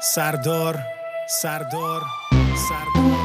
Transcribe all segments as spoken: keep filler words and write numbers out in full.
سردار سردار سردار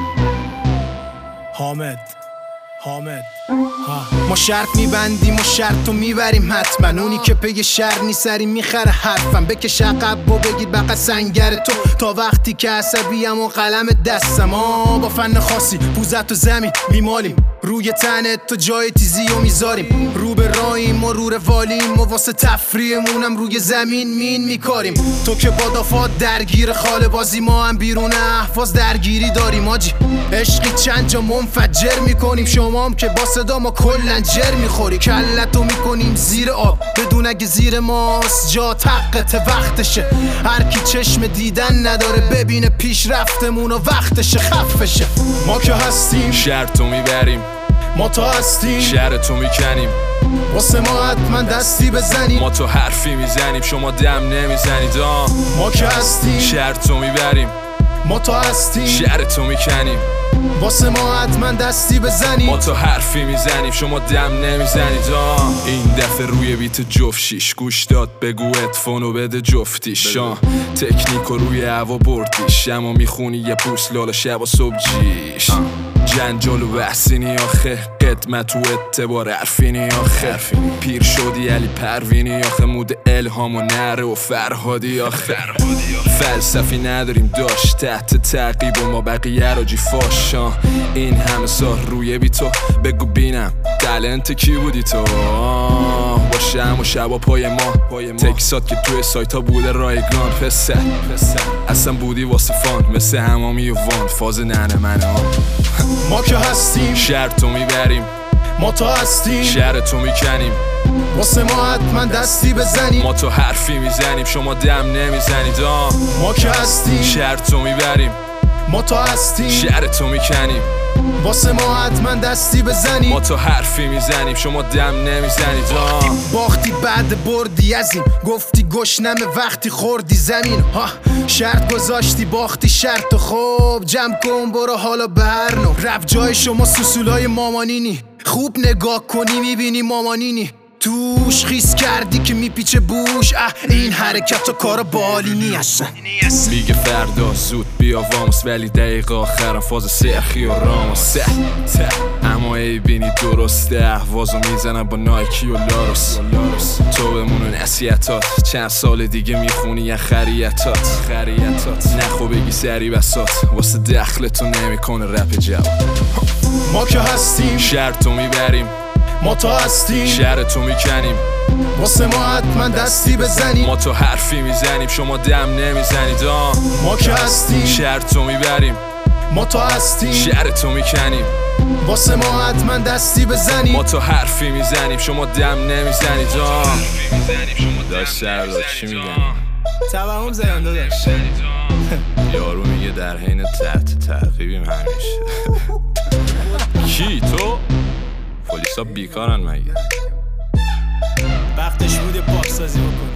حامد حامد ها. ما شرط میبندیم و شرطو میبریم حتما. اونی که پی شر نی سری میخره حرفم. بکش عقب و بگیر بقى سنگر تو تا وقتی که عصبیم و قلم دستم. ما با فن خاصی پوزت و زمین میمالیم. روی تنت تو جای تیزی و میذاریم. رو به راهیم و رو روالیم و واسه تفریحمونم روی زمین مین میکاریم. تو که با دافات درگیر خاله بازی، ما هم بیرون احواز درگیری داریم. آجی عشقی چند جا منفجر میکنیم. شما هم که با صدا ما کلن جر میخوری. کلتو میکنیم زیر آب بدون اگه زیر ماست جا حقت وقتشه. هر کی چشم دیدن نداره ببینه پیشرفتمون و وقتشه خفشه. ما که هستیم شرطو میبریم، ما تو هستیم شرطو میکنیم. واسه ما حتما دستی بزنیم. ما تو حرفی میزنیم شما دم نمیزنید. آه ما که هستیم شرطو میبریم، ما تو هستیم شرطو میکنیم. واسه ما حتما دستی بزنیم. ما تو حرفی میزنیم شما دم نمیزنید. آه این دفعه روی بیت جفت شیش گوش داد بگو ادفونو بده جفتیش. آه تکنیکو روی هوا بردیش اما میخونی یه پوست لالا شب و صبح جیش. جنجال و بحثینی آخه قدمت و اعتبار عرفینی آخه. پیر شدی علی پروینی آخه مود الهام و نره و فرهادی آخه. فلسفی نداریم داشت تحت تعقیب و ما بقیه رو جیفاش. این همه سال روی بی تو بگو بینم تالنت کی بودی تو. با شم و شبا پای ما تکسات که توی سایتا بوده رایگان. پسر اصلا بودی واسه فان مثل همامی و وان فاز ننه منه. ما که هستیم شرطو میبریم، ما تو هستیم شرطو میکنیم. واسه ما حتما دستی بزنیم. ما تو حرفی میزنیم شما دم نمیزنید. آه ما که هستیم شرطو میبریم، ما تو هستیم شرطو میکنیم. واسه ما حتما دستی بزنیم. ما تو حرفی میزنیم شما دم نمیزنید. آه باختی بعد بردی از این گفتی گشنم وقتی خوردی زمین. ها شرط گذاشتی باختی شرط. خوب جمع کن برو حالا بر نو. رفت جای شما سوسولای مامانینی. خوب نگاه کنی میبینی مامانینی. توش خیس کردی که میپیچه بوش. اه این حرکت و کار بالینی هستن. میگه فردا زود بیا واموس ولی دقیقه آخرم فاز سرخی و راموس. اما ای بینی درسته احوازو میزنم با نایکی و لاروس. تو بمونو نصیحتات چند سال دیگه میخونی یا خریتات. خریتات نخو بگی سری بسات واسه دخلتو نمیکنه رپ جواب. ما که هستیم شرطو میبریم، ما تو هستیم شرطو میکنیم. واسه ما حتما دستی بزنیم. ما تو حرفی میزنیم شما دم نمیزنید. آه ما که هستیم شرطو میبریم، ما تو هستیم شرطو میکنیم. واسه ما حتما دستی بزنیم. ما تو حرفی میزنیم شما دم نمیزنید. آه داشت سردار چی میگن؟ توهم زنده داشت یارو میگه در حین تحت تعقیبیم همیشه. کی تو؟ پلیسا بیکارن مگه؟ وقتش بوده پاکسازی بکن.